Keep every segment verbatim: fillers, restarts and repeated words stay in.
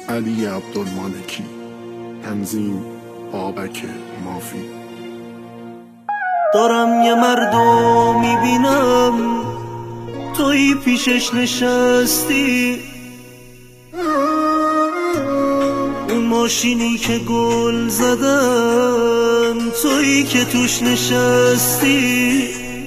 علی عبدالمالکی. تنظیم بابک مافی. دارم یه مردو میبینم توی پیشش نشستی، اون ماشینی که گل زدن توی که توش نشستی.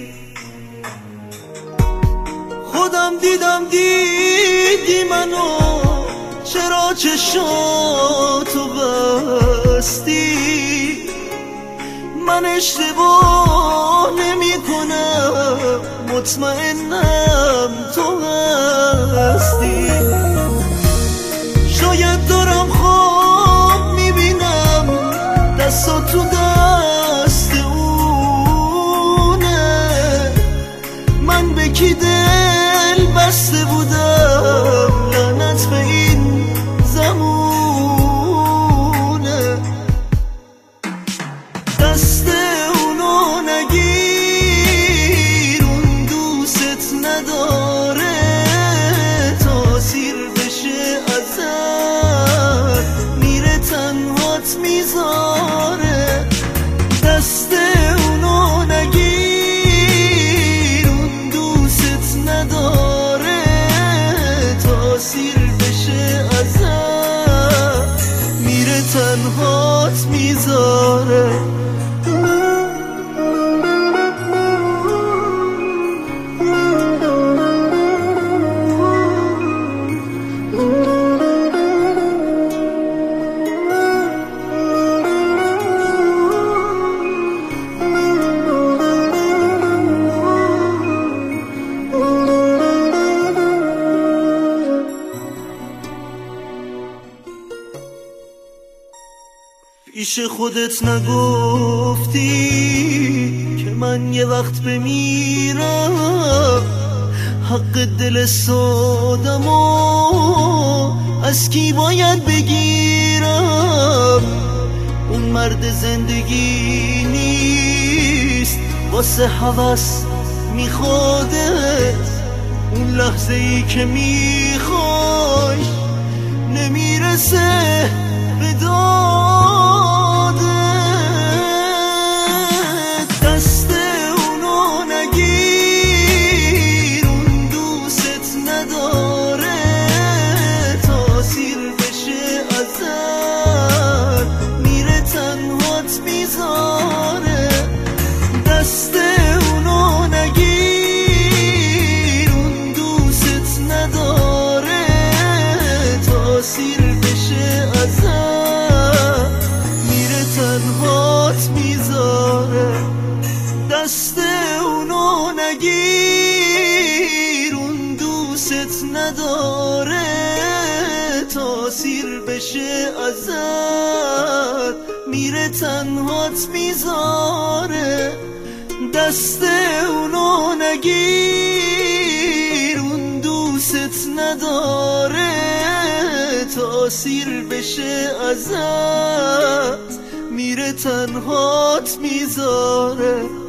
خودم دیدم دیدی منو، چرا چشاتو بستی؟ من اشتباه نمی کنم، مطمئنم تو هستی. شاید دارم خواب میبینم دستا تو دست اونه، من به کی دل بسته بودم، لعنت به این زمونه. دست اونو نگیر، اون دوست نداره، تاثیر بشه ازت میره تنهات میذاره. دست اونو نگیر، اون دوست نداره، تاثیر بشه ازت میره تنهات میذاره. پیش خودت نگفتی که من یه وقت بمیرم، حق دل سادمو از کی باید بگیرم؟ اون مرد زندگی نیست، واسه هوس میخوادت، اون لحظه ای که میخوای نمیرسه به داده. دست اونو نگیر، اون دوست نداره، تاثیر بشه ازت میره تنهات میذاره. دست اونو نگیر، اون دوست نداره، تاثیر بشه ازت میره تنهات میذاره. دست اونو نگیر، اون دوست نداره، تاثیر بشه ازت میره تنهات میذاره. دست اونو نگیر، اون دوست نداره، تاثیر بشه ازت میره تنهات میذاره.